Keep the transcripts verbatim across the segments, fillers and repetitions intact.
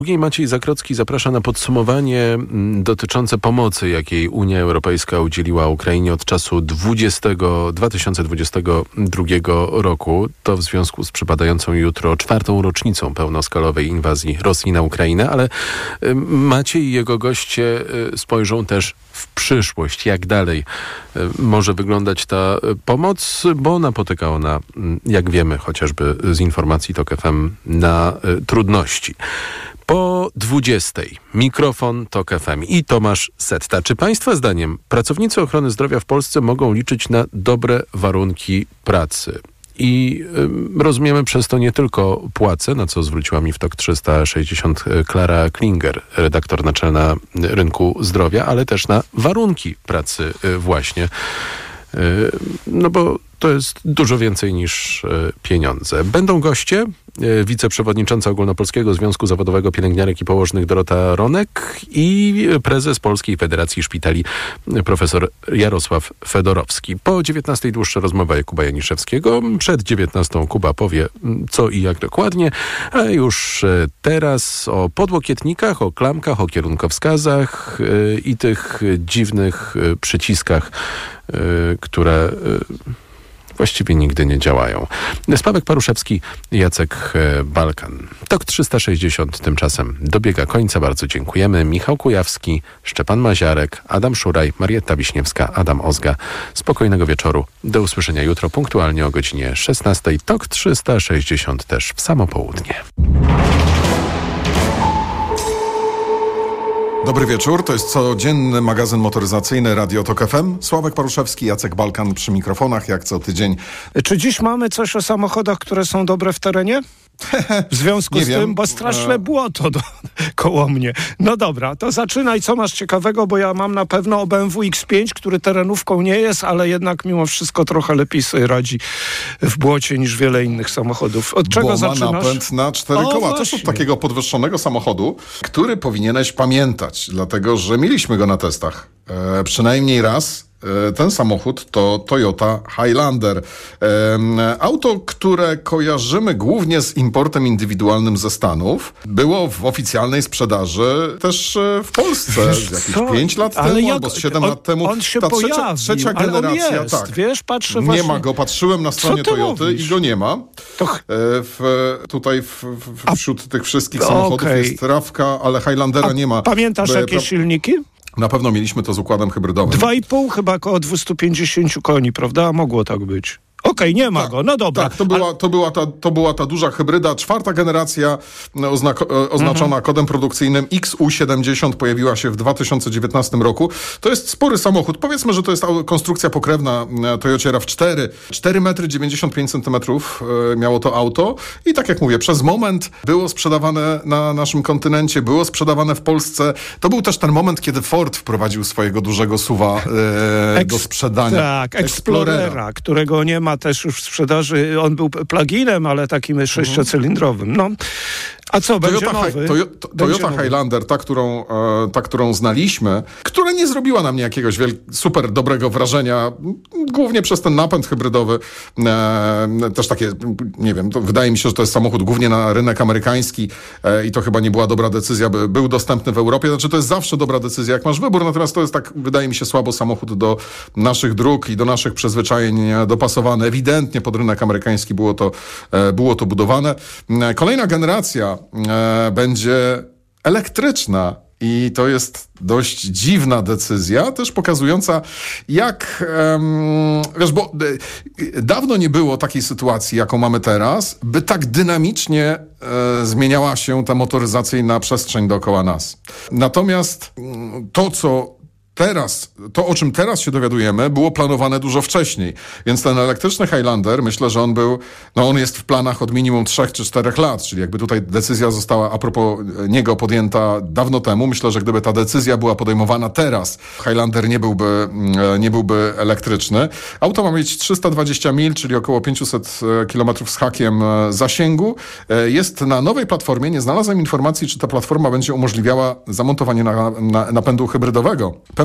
Maciej Zakrocki zaprasza na podsumowanie dotyczące pomocy, jakiej Unia Europejska udzieliła Ukrainie od czasu dwudziestego, dwa tysiące dwudziestego drugiego roku. To w związku z przypadającą jutro czwartą rocznicą pełnoskalowej inwazji Rosji na Ukrainę, ale Maciej i jego goście spojrzą też w przyszłość, jak dalej może wyglądać ta pomoc, bo napotyka ona, jak wiemy, chociażby z informacji TOK F M, na trudności. Po dwudziestej mikrofon TOK F M i Tomasz Setta. Czy Państwa zdaniem pracownicy ochrony zdrowia w Polsce mogą liczyć na dobre warunki pracy? I y, rozumiemy przez to nie tylko płace, na co zwróciła mi w TOK trzysta sześćdziesiąt Klara Klinger, redaktor naczelna Rynku Zdrowia, ale też na warunki pracy y, właśnie. Y, no bo to jest dużo więcej niż y, pieniądze. Będą goście, y, wiceprzewodnicząca Ogólnopolskiego Związku Zawodowego Pielęgniarek i Położnych Dorota Ronek i prezes Polskiej Federacji Szpitali y, profesor Jarosław Fedorowski. Po dziewiętnastej dłuższa rozmowa Jakuba Janiszewskiego. Przed dziewiętnastą Kuba powie, co i jak dokładnie, a już y, teraz o podłokietnikach, o klamkach, o kierunkowskazach y, i tych y, dziwnych y, przyciskach, y, które... Y, właściwie nigdy nie działają. Sławek Paruszewski, Jacek Balkan. TOK trzysta sześćdziesiąt tymczasem dobiega końca. Bardzo dziękujemy. Michał Kujawski, Szczepan Maziarek, Adam Szuraj, Marietta Wiśniewska, Adam Ozga. Spokojnego wieczoru. Do usłyszenia jutro punktualnie o godzinie szesnastej. TOK trzysta sześćdziesiąt też w samo południe. Dobry wieczór, to jest codzienny magazyn motoryzacyjny Radio TOK F M. Sławek Paruszewski, Jacek Balkan przy mikrofonach, jak co tydzień. Czy dziś mamy coś o samochodach, które są dobre w terenie? W związku Nie z wiem. tym, bo straszne błoto do, koło mnie. No dobra, to zaczynaj, co masz ciekawego, bo ja mam na pewno o B M W X pięć, który terenówką nie jest, ale jednak mimo wszystko trochę lepiej sobie radzi w błocie niż wiele innych samochodów. Od czego bo zaczynasz? ma napęd na cztery O, koła. Też właśnie. od takiego podwyższonego samochodu, który powinieneś pamiętać, dlatego że mieliśmy go na testach. E, przynajmniej raz. Ten samochód to Toyota Highlander. Auto, które kojarzymy głównie z importem indywidualnym ze Stanów, było w oficjalnej sprzedaży też w Polsce jakieś Co? pięć lat Ale temu jak- albo z siedem on- lat temu. on się Ta trzecia, pojawił, trzecia ale on generacja, jest, tak. wiesz, patrzę Nie właśnie- ma go, patrzyłem na stronie ty Toyoty mówisz? i go nie ma. To... E, W, tutaj w, w, wśród tych wszystkich samochodów okej. jest Rawka, ale Highlandera A nie ma. pamiętasz Bo- jakie pra- silniki? Na pewno mieliśmy to z układem hybrydowym. Dwa i pół, chyba około dwieście pięćdziesiąt koni, prawda? Mogło tak być. Okej, nie ma Tak, go, no dobra. Tak, to była, to, była ta, to była ta duża hybryda, czwarta generacja oznak- oznaczona Mhm. kodem produkcyjnym X U siedemdziesiąt, pojawiła się w dwa tysiące dziewiętnastym roku. To jest spory samochód. Powiedzmy, że to jest au- konstrukcja pokrewna Toyocie RAV cztery. cztery metry dziewięćdziesiąt pięć centymetrów e, miało to auto i tak jak mówię, przez moment było sprzedawane na naszym kontynencie, było sprzedawane w Polsce. To był też ten moment, kiedy Ford wprowadził swojego dużego suwa e, do Eks- sprzedania. Tak, Explorera, którego nie ma też już w sprzedaży. On był plug-inem, ale takim sześciocylindrowym. No. A co, będzie Toyota, nowy? Hi- Toyo- to- Będzie Toyota nowy. Highlander, ta którą, e, ta, którą znaliśmy, która nie zrobiła na mnie jakiegoś wiel- super dobrego wrażenia, m, głównie przez ten napęd hybrydowy. E, też takie, nie wiem, to wydaje mi się, że to jest samochód głównie na rynek amerykański e, i to chyba nie była dobra decyzja, by był dostępny w Europie. Znaczy, to jest zawsze dobra decyzja, jak masz wybór, natomiast to jest tak, wydaje mi się, słabo samochód do naszych dróg i do naszych przyzwyczajeń dopasowany. Ewidentnie pod rynek amerykański było to, e, było to budowane. E, Kolejna generacja e, będzie elektryczna i to jest dość dziwna decyzja, też pokazująca jak, em, wiesz, bo e, dawno nie było takiej sytuacji, jaką mamy teraz, by tak dynamicznie e, zmieniała się ta motoryzacyjna przestrzeń dookoła nas. Natomiast mm, to, co Teraz, to o czym teraz się dowiadujemy, było planowane dużo wcześniej. Więc ten elektryczny Highlander, myślę, że on był, no on jest w planach od minimum trzech czy czterech lat, czyli jakby tutaj decyzja została a propos niego podjęta dawno temu. Myślę, że gdyby ta decyzja była podejmowana teraz, Highlander nie byłby, nie byłby elektryczny. Auto ma mieć trzysta dwadzieścia mil, czyli około pięćset kilometrów z hakiem zasięgu. Jest na nowej platformie. Nie znalazłem informacji, czy ta platforma będzie umożliwiała zamontowanie na, na, napędu hybrydowego. Pewnie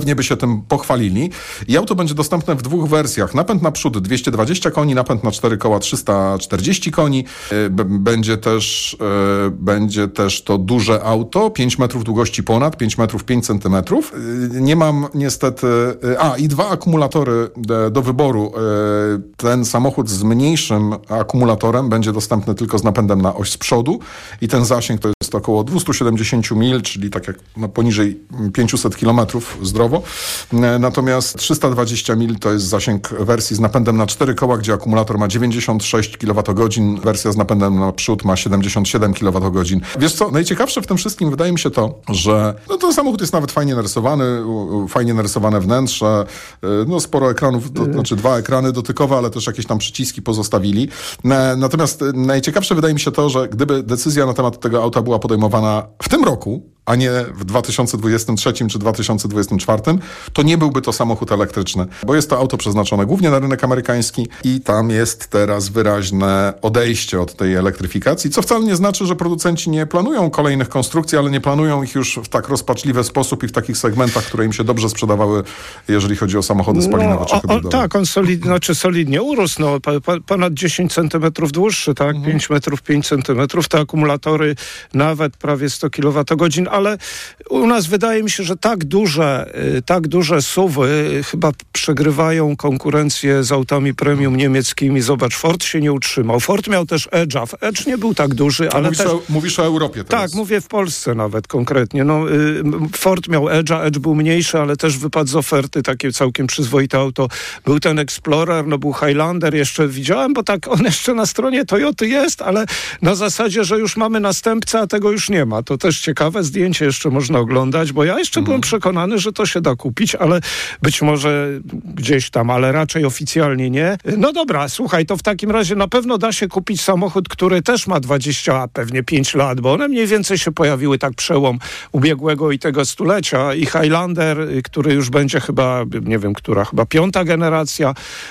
pewnie by się tym pochwalili. I auto będzie dostępne w dwóch wersjach. Napęd naprzód dwieście dwadzieścia koni, napęd na cztery koła trzysta czterdzieści koni. B- będzie też, e, będzie też to duże auto, pięć metrów długości ponad, pięć metrów pięć centymetrów. E, nie mam niestety... E, a, i dwa akumulatory de, do wyboru. E, ten samochód z mniejszym akumulatorem będzie dostępny tylko z napędem na oś z przodu i ten zasięg to jest około dwieście siedemdziesiąt mil, czyli tak jak no, poniżej pięćset kilometrów zdrowo. Natomiast trzysta dwadzieścia mil to jest zasięg wersji z napędem na cztery koła, gdzie akumulator ma dziewięćdziesiąt sześć kilowatogodzin, wersja z napędem na przód ma siedemdziesiąt siedem kilowatogodzin. Wiesz co, najciekawsze w tym wszystkim wydaje mi się to, że no, ten samochód jest nawet fajnie narysowany, fajnie narysowane wnętrze, no sporo ekranów, to znaczy dwa ekrany dotykowe, ale też jakieś tam przyciski pozostawili. Natomiast najciekawsze wydaje mi się to, że gdyby decyzja na temat tego auta była podejmowana w tym roku, a nie w dwa tysiące dwudziestym trzecim czy dwa tysiące dwudziestym czwartym, to nie byłby to samochód elektryczny, bo jest to auto przeznaczone głównie na rynek amerykański i tam jest teraz wyraźne odejście od tej elektryfikacji, co wcale nie znaczy, że producenci nie planują kolejnych konstrukcji, ale nie planują ich już w tak rozpaczliwy sposób i w takich segmentach, które im się dobrze sprzedawały, jeżeli chodzi o samochody spalinowe no, czy hybrydowe. Tak, on solid, znaczy solidnie urósł, no, po, po, ponad dziesięć centymetrów dłuższy, tak, mhm. pięć metrów pięć centymetrów, te akumulatory nawet prawie sto kilowatogodzin, ale u nas wydaje mi się, że tak duże, tak duże S U V-y chyba przegrywają konkurencję z autami premium niemieckimi. Zobacz, Ford się nie utrzymał. Ford miał też Edge'a. Edge nie był tak duży, ale mówisz też... O, mówisz o Europie teraz. Tak, mówię w Polsce nawet konkretnie. No, Ford miał Edge'a, Edge był mniejszy, ale też wypadł z oferty, takie całkiem przyzwoite auto. Był ten Explorer, no był Highlander, jeszcze widziałem, bo tak on jeszcze na stronie Toyoty jest, ale na zasadzie, że już mamy następcę, a tego już nie ma. To też ciekawe zdjęcie jeszcze można oglądać, bo ja jeszcze mm. byłem przekonany, że to się da kupić, ale być może gdzieś tam, ale raczej oficjalnie nie. No dobra, słuchaj, to w takim razie na pewno da się kupić samochód, który też ma dwadzieścia, a pewnie pięć lat, bo one mniej więcej się pojawiły tak przełom ubiegłego i tego stulecia i Highlander, który już będzie chyba, nie wiem, która, chyba piąta generacja.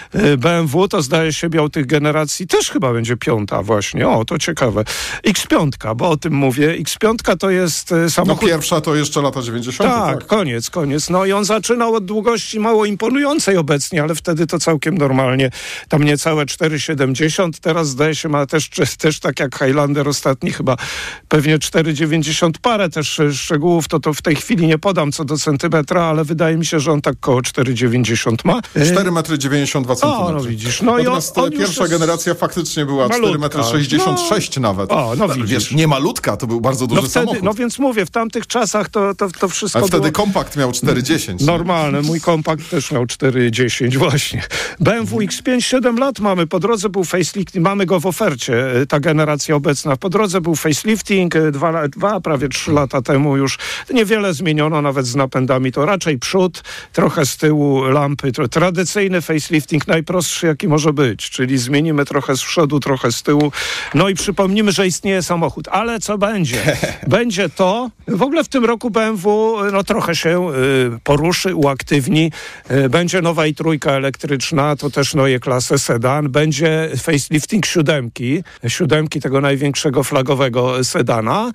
B M W to zdaje się miał tych generacji, też chyba będzie piąta właśnie. O, to ciekawe. X pięć, bo o tym mówię. X pięć to jest samochód... No pierwsza to jeszcze lata dziewięćdziesiąte. Tak, tak, koniec, koniec. No i on zaczynał od długości mało imponującej obecnie, ale wtedy to całkiem normalnie. Tam niecałe cztery siedemdziesiąt. Teraz zdaje się ma też, też tak jak Highlander ostatni, chyba pewnie cztery dziewięćdziesiąt parę też szczegółów, to to w tej chwili nie podam co do centymetra, ale wydaje mi się, że on tak koło cztery dziewięćdziesiąt ma. cztery metry dziewięćdziesiąt dwa centymetry. O, no widzisz. No natomiast i on, on pierwsza jest... generacja faktycznie była cztery metry sześćdziesiąt sześć no. nawet. O, no widzisz. Wiesz, nie malutka, to był bardzo duży no wtedy, samochód. No więc mówię, w tamtych czasach to, to, to wszystko Ale wtedy było... kompakt miał cztery dziesięć. Normalne, mój kompakt też miał cztery dziesięć właśnie. B M W X pięć, siedem lat mamy, po drodze był facelift, mamy go w ofercie, ta generacja obecna. Po drodze był facelifting, dwa, dwa prawie trzy lata temu już niewiele zmieniono, nawet z napędami, to raczej przód, trochę z tyłu lampy, to tradycyjny facelifting, najprostszy jaki może być, czyli zmienimy trochę z przodu, trochę z tyłu, no i przypomnimy, że istnieje samochód, ale co będzie? Będzie to, w ogóle w tym roku B M W no trochę się y, poruszy, uaktywni, y, będzie nowa i trójka elektryczna, to też nowe klasy sedan, będzie facelifting siódemki, siódemki tego największego flagowego sedana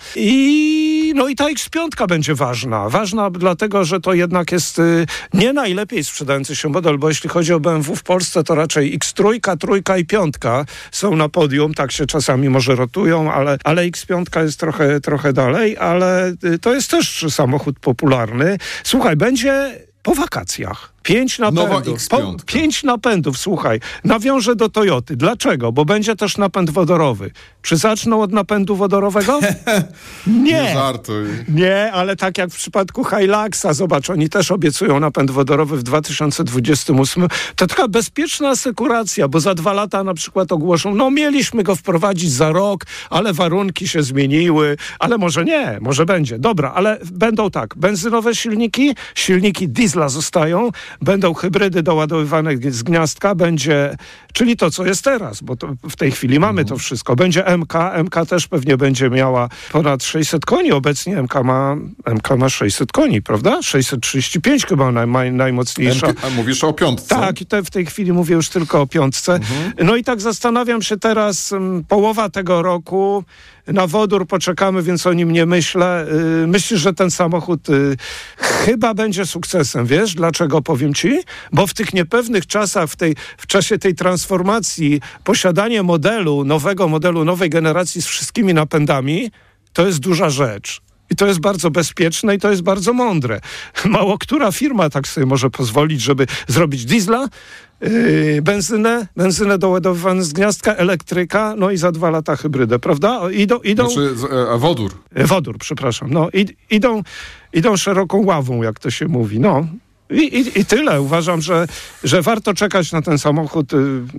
i no i ta X pięć będzie ważna. Ważna dlatego, że to jednak jest y, nie najlepiej sprzedający się model, bo jeśli chodzi o B M W w Polsce, to raczej X trzy, trójka i piątka są na podium, tak się czasami może rotują, ale, ale X pięć jest trochę, trochę dalej, ale y, to jest też samochód popularny. Słuchaj, będzie po wakacjach. Pięć napędów. Po, pięć napędów, słuchaj. Nawiążę do Toyoty. Dlaczego? Bo będzie też napęd wodorowy. Czy zaczną od napędu wodorowego? Nie. Nie żartuj. Nie, ale tak jak w przypadku Hiluxa, zobacz, oni też obiecują napęd wodorowy w dwa tysiące dwudziestym ósmym. To taka bezpieczna asekuracja, bo za dwa lata na przykład ogłoszą, no mieliśmy go wprowadzić za rok, ale warunki się zmieniły, ale może nie, może będzie. Dobra, ale będą tak, benzynowe silniki, silniki diesla zostają, będą hybrydy doładowywane z gniazdka, będzie, czyli to, co jest teraz, bo to w tej chwili mamy to wszystko. Będzie M K, M K też pewnie będzie miała ponad sześćset koni, obecnie M K ma, M K ma sześćset koni, prawda? sześćset trzydzieści pięć chyba naj, najmocniejsza. M K, a mówisz o piątce? Tak, i te, w tej chwili mówię już tylko o piątce. Mhm. No i tak zastanawiam się teraz, um, połowa tego roku, na wodór poczekamy, więc o nim nie myślę. Yy, myślisz, że ten samochód yy, chyba będzie sukcesem, wiesz? Dlaczego, powiem ci? Bo w tych niepewnych czasach, w, tej, w czasie tej transformacji, posiadanie modelu, nowego modelu, nowej generacji z wszystkimi napędami, to jest duża rzecz. I to jest bardzo bezpieczne i to jest bardzo mądre. Mało która firma tak sobie może pozwolić, żeby zrobić diesla, Yy, benzynę, benzynę doładowywaną z gniazdka, elektryka, no i za dwa lata hybrydę, prawda? Idą, idą, Znaczy, a wodór. Wodór, przepraszam. No, id, idą, idą szeroką ławą, jak to się mówi. No. I, i, I tyle. Uważam, że, że warto czekać na ten samochód.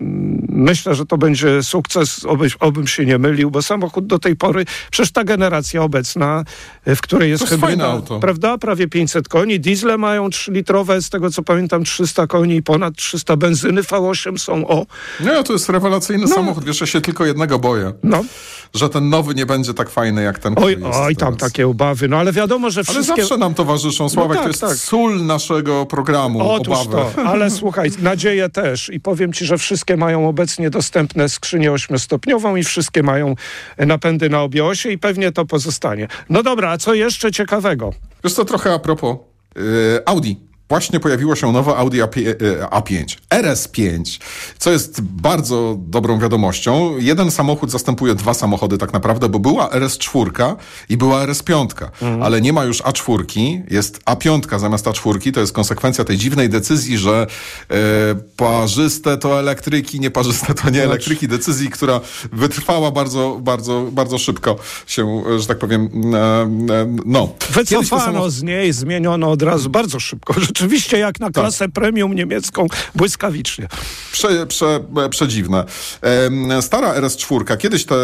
Myślę, że to będzie sukces, oby, obym się nie mylił, bo samochód do tej pory, przecież ta generacja obecna, w której jest to jest fajne hybryda, auto. prawda? Prawie pięćset koni. Diesle mają trzylitrowe, z tego co pamiętam, trzysta koni i ponad trzysta benzyny V osiem są o. Nie, to jest rewelacyjny No. samochód. Wiesz, ja się tylko jednego boję. No. Że ten nowy nie będzie tak fajny jak ten, Oj, który jest oj, tam teraz. takie obawy. No ale wiadomo, że Ale wszystkie... zawsze nam towarzyszą, Sławek, No tak, to jest tak. sól naszego programu, Otóż obawy. to, ale słuchaj, nadzieję też i powiem ci, że wszystkie mają obecnie dostępne skrzynię ośmiostopniową i wszystkie mają napędy na obie osie i pewnie to pozostanie. No dobra, a co jeszcze ciekawego? Wiesz co, trochę a propos yy, Audi. Właśnie pojawiło się nowe Audi A pięć, R S pięć, co jest bardzo dobrą wiadomością. Jeden samochód zastępuje dwa samochody tak naprawdę, bo była R S cztery i była R S pięć, mhm. ale nie ma już A cztery, jest A pięć zamiast A cztery. To jest konsekwencja tej dziwnej decyzji, że e, parzyste to elektryki, nieparzyste to nie elektryki. Decyzji, która wytrwała bardzo, bardzo, bardzo szybko się, że tak powiem, e, e, no. Wycofano samochód... z niej, zmieniono od razu bardzo szybko. Rzeczywiście jak na klasę tak. premium niemiecką, błyskawicznie. Prze, prze, przedziwne. Stara R S cztery, kiedyś te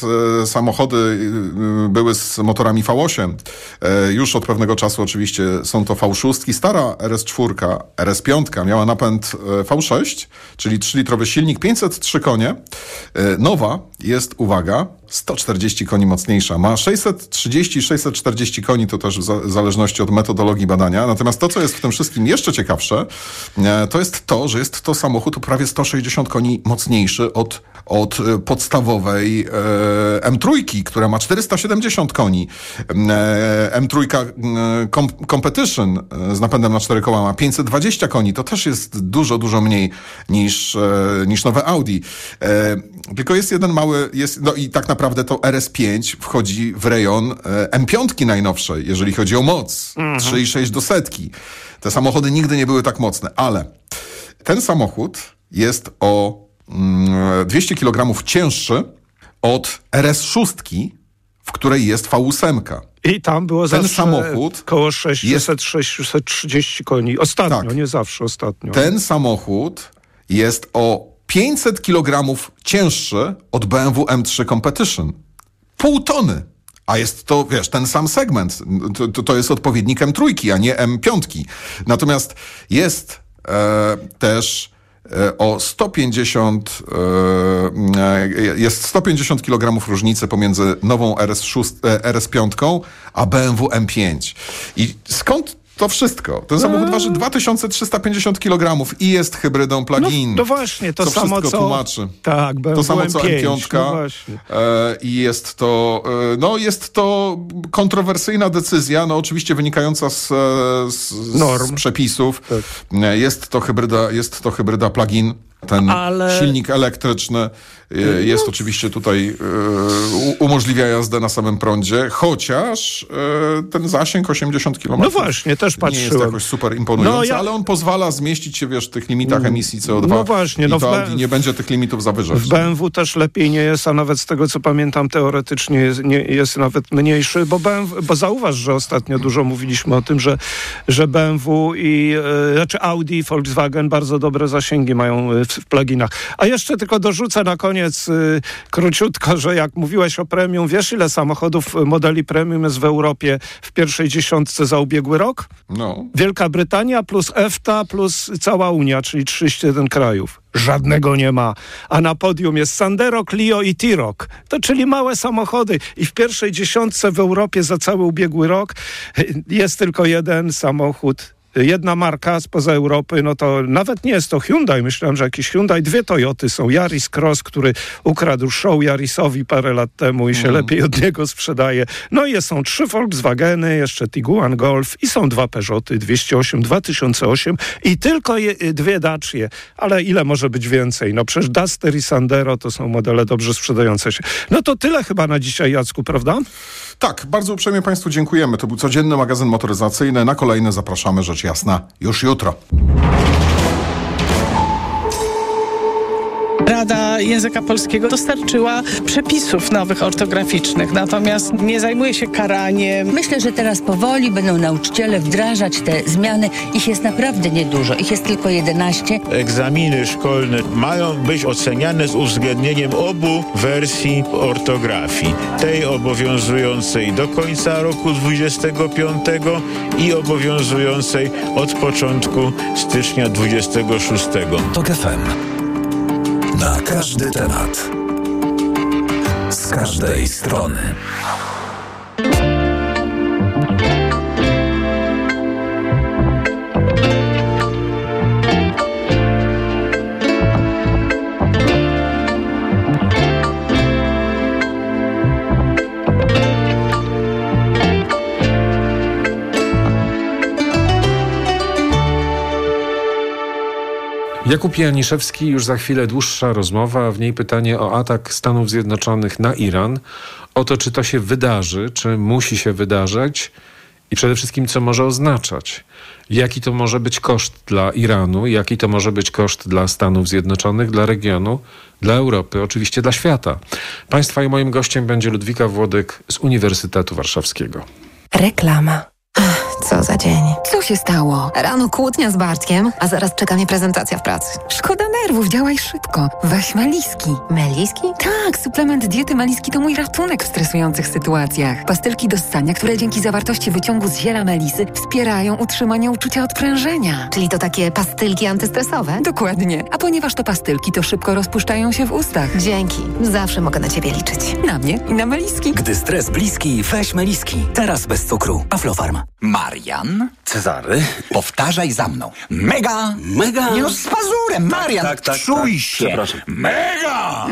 samochody były z motorami V osiem. Już od pewnego czasu oczywiście są to V sześć. Stara R S cztery, R S pięć miała napęd V sześć, czyli trzylitrowy silnik, pięćset trzy konie. Nowa jest, uwaga, sto czterdzieści koni mocniejsza. Ma sześćset trzydzieści sześćset czterdzieści koni, to też w zależności od metodologii badania. Natomiast to, co jest w tym wszystkim jeszcze ciekawsze, to jest to, że jest to samochód o prawie sto sześćdziesiąt koni mocniejszy od, od podstawowej e, M trzy, która ma czterysta siedemdziesiąt koni. E, M trzy com, Competition z napędem na cztery koła ma pięćset dwadzieścia koni. To też jest dużo, dużo mniej niż, e, niż nowe Audi. E, tylko jest jeden mały, jest, no i tak naprawdę to R S pięć wchodzi w rejon e, M pięć najnowszej, jeżeli chodzi o moc. Mhm. trzy i sześć do setki. Te samochody nigdy nie były tak mocne, ale ten samochód jest o mm, dwieście kilogramów cięższy od R S sześć, w której jest V osiem. I tam było ten zawsze samochód koło sześćset sześćset trzydzieści koni. Ostatnio, tak. nie zawsze, ostatnio. Ten samochód jest o pięćset kilogramów cięższy od B M W M trzy Competition. Pół tony. A jest to, wiesz, ten sam segment. To, to jest odpowiednik M trzy, a nie M pięć. Natomiast jest e, też e, o sto pięćdziesiąt e, jest sto pięćdziesiąt kilogramów różnicy pomiędzy nową R S sześć, e, R S pięć a B M W M pięć. I skąd to wszystko? Ten samochód waży dwa tysiące trzysta pięćdziesiąt kilogramów i jest hybrydą plug-in. No, no właśnie, to co samo wszystko co... tłumaczy. Tak, B M W to samo co M pięć. No właśnie. E, I jest to, e, no jest to kontrowersyjna decyzja, no oczywiście wynikająca z, z, z przepisów. Tak. Jest to hybryda, jest to hybryda plug-in. Ten Ale... silnik elektryczny jest no. oczywiście tutaj e, umożliwia jazdę na samym prądzie, chociaż e, ten zasięg osiemdziesiąt kilometrów. No właśnie, też patrzyłem. Nie jest jakoś super imponujący, no, ja... ale on pozwala zmieścić się, wiesz, w tych limitach emisji C O dwa. No właśnie. I no to w Audi B... nie będzie tych limitów zawyżać. W B M W też lepiej nie jest, a nawet z tego, co pamiętam, teoretycznie jest, nie, jest nawet mniejszy, bo, B M W, bo zauważ, że ostatnio dużo mówiliśmy o tym, że, że B M W i e, znaczy Audi i Volkswagen bardzo dobre zasięgi mają w, w pluginach. A jeszcze tylko dorzucę na koniec y, króciutko, że jak mówiłeś o premium, wiesz ile samochodów modeli premium jest w Europie w pierwszej dziesiątce za ubiegły rok? No. Wielka Brytania plus EFTA plus cała Unia, czyli trzydzieści jeden krajów. Żadnego nie ma. A na podium jest Sandero, Clio i T-Roc. To czyli małe samochody. I w pierwszej dziesiątce w Europie za cały ubiegły rok jest tylko jeden samochód jedna marka spoza Europy, no to nawet nie jest to Hyundai. Myślałem, że jakiś Hyundai. Dwie Toyoty są. Yaris Cross, który ukradł show Yarisowi parę lat temu i się mm. lepiej od niego sprzedaje. No i są trzy Volkswageny, jeszcze Tiguan Golf i są dwa Peugeoty dwieście osiem, dwa tysiące osiem i tylko je, dwie Dacie. Ale ile może być więcej? No przecież Duster i Sandero to są modele dobrze sprzedające się. No to tyle chyba na dzisiaj, Jacku, prawda? Tak, bardzo uprzejmie Państwu dziękujemy. To był codzienny magazyn motoryzacyjny. Na kolejny zapraszamy, rzecz jasna, już jutro. Rada Języka Polskiego dostarczyła przepisów nowych ortograficznych, natomiast nie zajmuje się karaniem. Myślę, że teraz powoli będą nauczyciele wdrażać te zmiany. Ich jest naprawdę niedużo. Ich jest tylko jedenaście. Egzaminy szkolne mają być oceniane z uwzględnieniem obu wersji ortografii. Tej obowiązującej do końca roku dwudziestego piątego i obowiązującej od początku stycznia dwudziestego szóstego. TOK F M. Na każdy temat. Z każdej strony. Jakub Janiszewski, już za chwilę dłuższa rozmowa, w niej pytanie o atak Stanów Zjednoczonych na Iran, o to, czy to się wydarzy, czy musi się wydarzać i przede wszystkim, co może oznaczać. Jaki to może być koszt dla Iranu, jaki to może być koszt dla Stanów Zjednoczonych, dla regionu, dla Europy, oczywiście dla świata. Państwa i moim gościem będzie Ludwika Włodyk z Uniwersytetu Warszawskiego. Reklama. Co za dzień. Co się stało? Rano kłótnia z Bartkiem, a zaraz czeka mnie prezentacja w pracy. Szkoda nerwów, działaj szybko. Weź Meliski. Meliski? Tak, suplement diety Meliski to mój ratunek w stresujących sytuacjach. Pastylki do ssania, które dzięki zawartości wyciągu z ziela melisy wspierają utrzymanie uczucia odprężenia. Czyli to takie pastylki antystresowe? Dokładnie. A ponieważ to pastylki, to szybko rozpuszczają się w ustach. Dzięki. Zawsze mogę na ciebie liczyć. Na mnie i na Meliski. Gdy stres bliski, weź Meliski. Teraz bez cukru. Aflofarm. Marian? Cezary? Powtarzaj za mną. Mega! Mega! Nie no, z pazurem, Marian! Tak, tak, czuj tak. się! Przepraszam. Mega!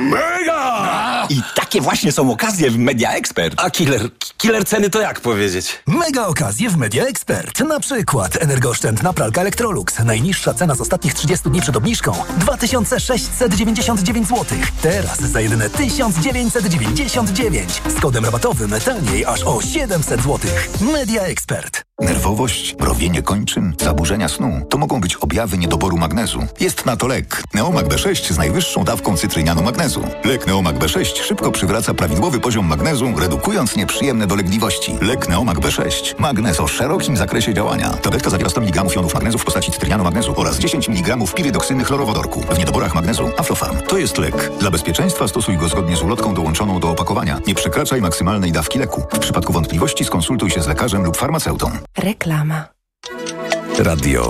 Mega! I takie właśnie są okazje w Media Expert. A killer, killer ceny to jak powiedzieć? Mega okazje w Media Expert. Na przykład energooszczędna pralka Electrolux. Najniższa cena z ostatnich trzydziestu dni przed obniżką dwa tysiące sześćset dziewięćdziesiąt dziewięć złotych. Teraz za jedyne tysiąc dziewięćset dziewięćdziesiąt dziewięć. Z kodem rabatowym taniej aż o siedemset złotych. Media Expert. Nerwowość, mrowienie kończyn, zaburzenia snu to mogą być objawy niedoboru magnezu. Jest na to lek. Neomag B sześć z najwyższą dawką cytrynianu magnezu. Lek Neomag B sześć szybko przywraca prawidłowy poziom magnezu, redukując nieprzyjemne dolegliwości. Lek Neomag B sześć. Magnez o szerokim zakresie działania. Tabletka zawiera sto miligramów jonów magnezu w postaci cytrynianu magnezu oraz dziesięć miligramów pirydoksyny chlorowodorku. W niedoborach magnezu Aflofarm. To jest lek. Dla bezpieczeństwa stosuj go zgodnie z ulotką dołączoną do opakowania. Nie przekraczaj maksymalnej dawki leku. W przypadku wątpliwości skonsultuj się z lekarzem lub farmaceutą. Reklama. Radio